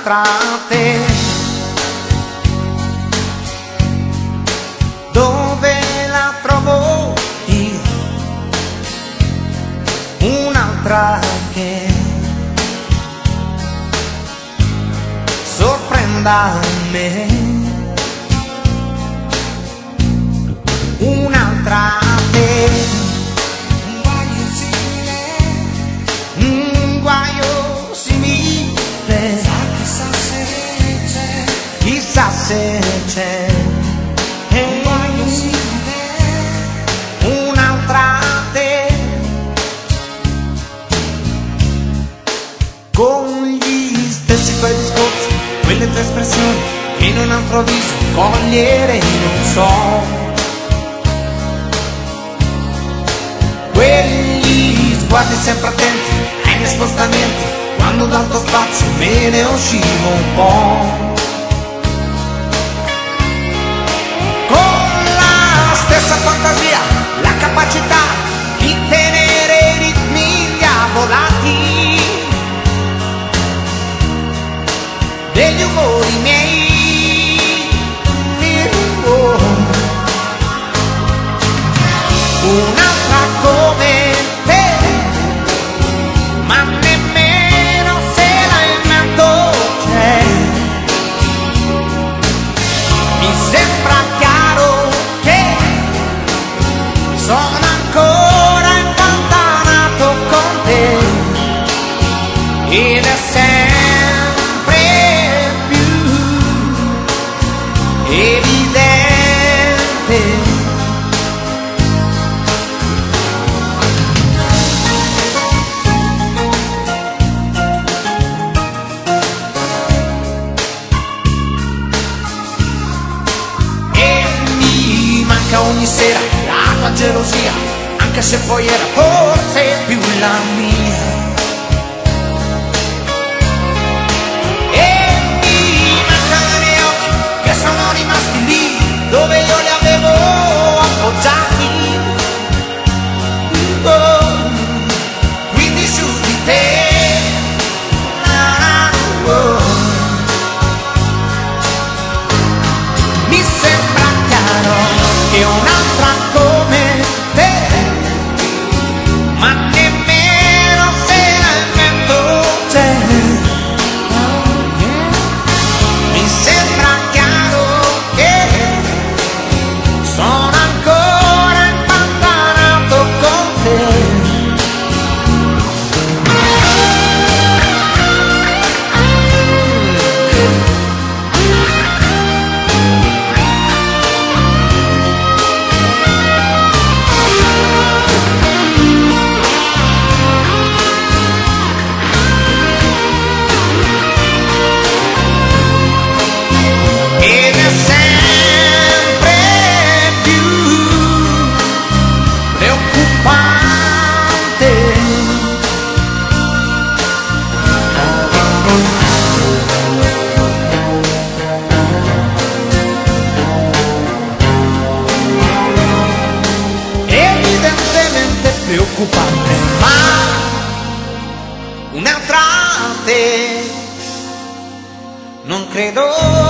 un'altra te. Dove la trovo io? Un'altra che sorprenda me. Un'altra te. Un guaio simile. Chissà se c'è. Un'altra te. Con gli stessi tuoi discorsi, quelle tue espressioni che in un altro viso cogliere non so. Quegli sguardi sempre attenti ai miei spostamenti, quando dal tuo spazio me ne uscivo un po'. Con la stessa fantasia, la capacità di tenere i ritmi diavolati degli umori miei. Un'altra come te, ma nemmeno se la invento c'è. Mi sembra chiaro che sono ancora impantanato con te, ed è sempre più evidente. Ogni sera la tua gelosia, anche se poi era forse più la mia. E mi mancano i miei occhi che sono rimasti lì dove io li avevo appoggiati. Oh, quindi su di te. Oh. Mi sembra chiaro che un'altra come te, ma nemmeno se la invento c'è. Mi sembra chiaro che sono ancora impantanato con te. Preoccupante, ma un'altra te non credo